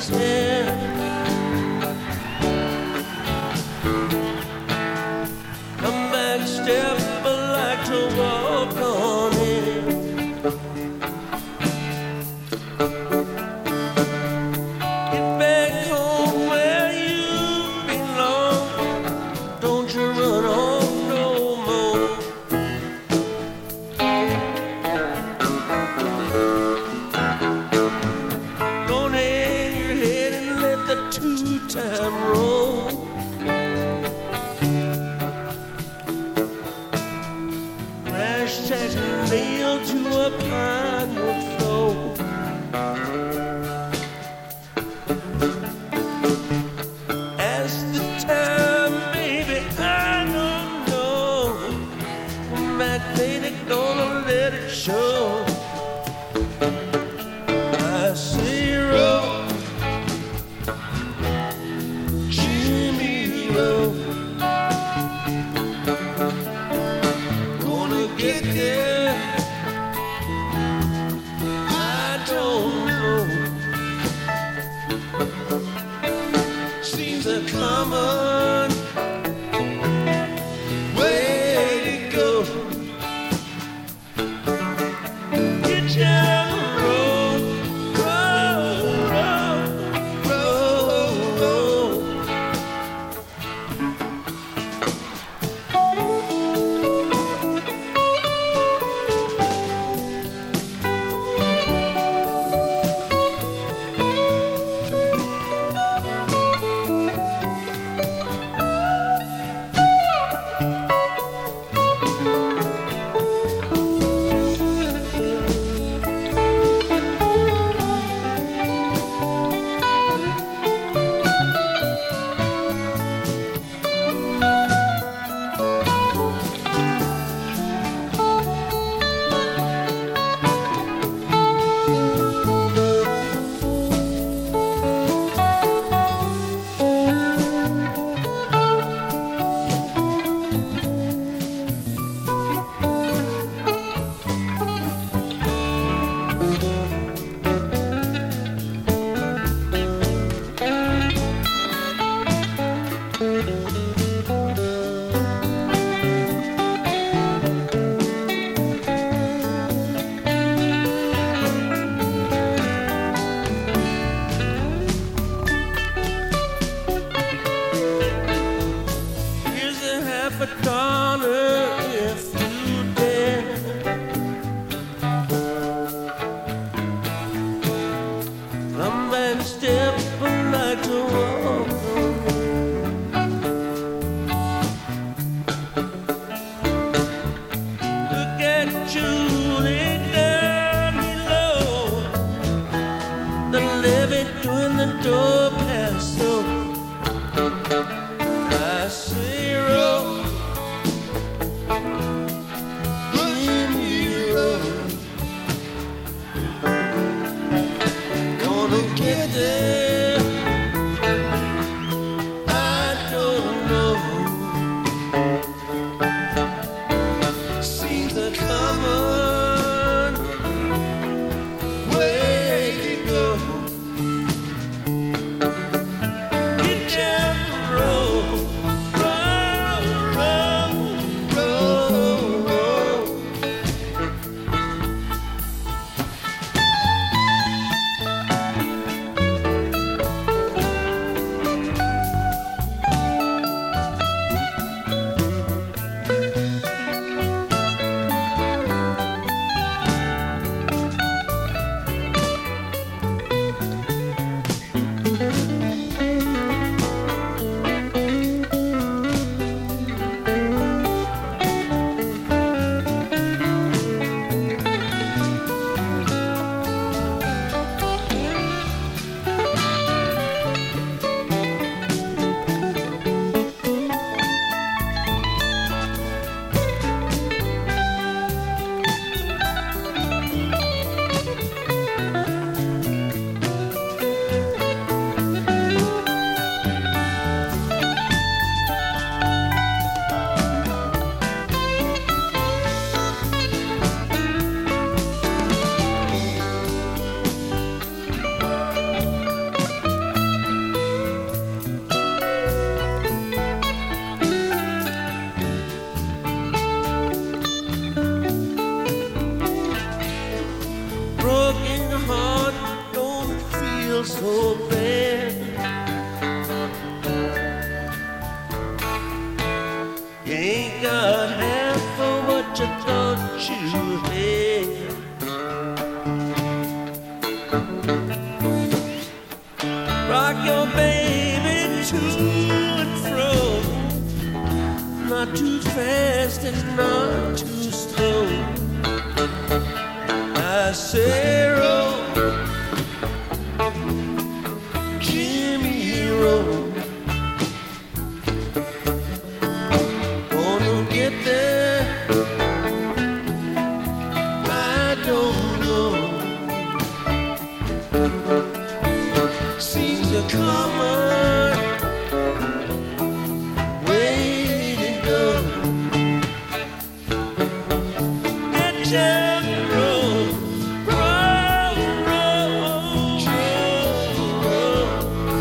step. Come back step, I like to walk on it. Get back home where you belong. Don't you run off no more. Don't hang your head and let the two-time roll. Crash tag nailed to a pine wood floor. As the time, baby, I don't know. Come back, baby, gonna let it show. I see roll, Jimmy roll. Gonna get there, I don't know. Seems a common way to go. Get down the road, roll, roll, roll, roll. Here's a $50 if you dare. Come back step, I like to walk on it. Look at Julie down below. The levee doing the door pass so. I see roll, Jimmy roll. Gonna get there, I don't know. Seems a common way to go. so bad. You ain't got half of what you thought you had. Rock your baby to and fro, not too fast and not too slow. I say roll, Jimmy roll. Gonna get there, I don't know. Seems a common way to go. Get down the road, roll, roll, roll.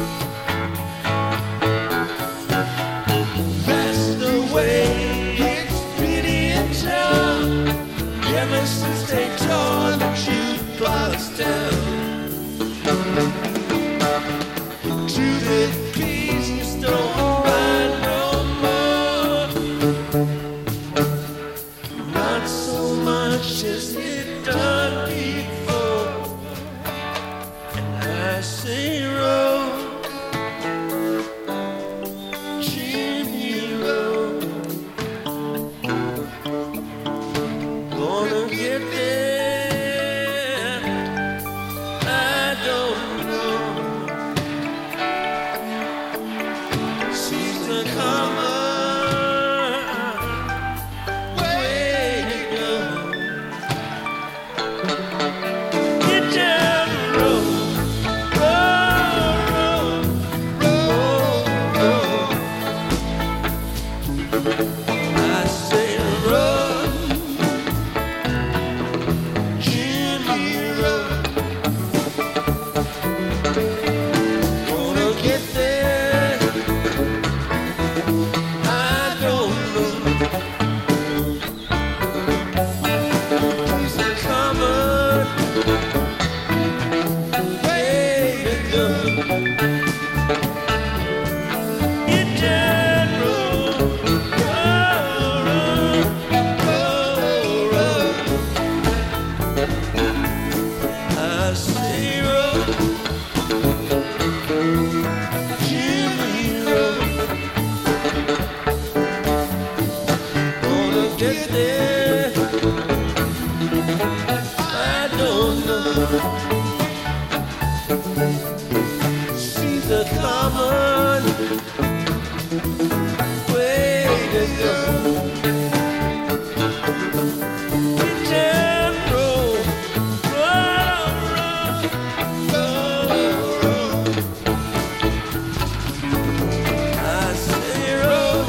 That's the way it's really in town. Ever since they tore the jukebox down. Judith, please, you don't ride no more. Not so much as it done before. And I say roll, Jimmy roll. Gonna get there, I don't know. Seems to come way to go. Get down the road, roll, roll, roll, roll. I say roll, Jimmy roll. Gonna get there, I don't know. He's a common way to go. Get down, roll, roll, roll, roll. I say roll, Jimmy roll. Gonna get there, I don't know. She's a common way to go. Get down, roll, roll, roll, roll. I say roll,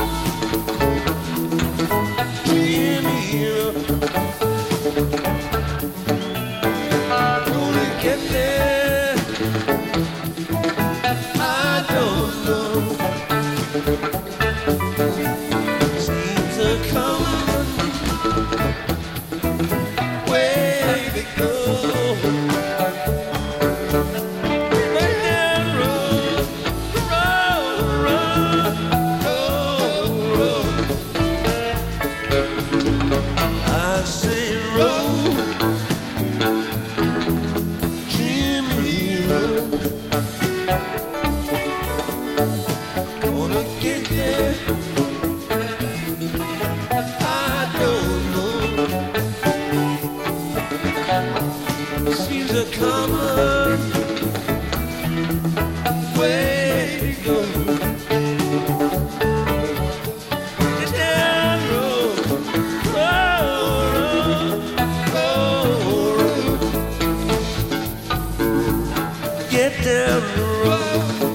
Jimmy roll. Gonna get there, I don't know. Seems a common way to go. Right down road, roll, roll, roll, roll. I say roll, Jimmy roll. Gonna get there, I don't know. Seems a common way to go. Get down road, roll, roll, roll. Get down the road.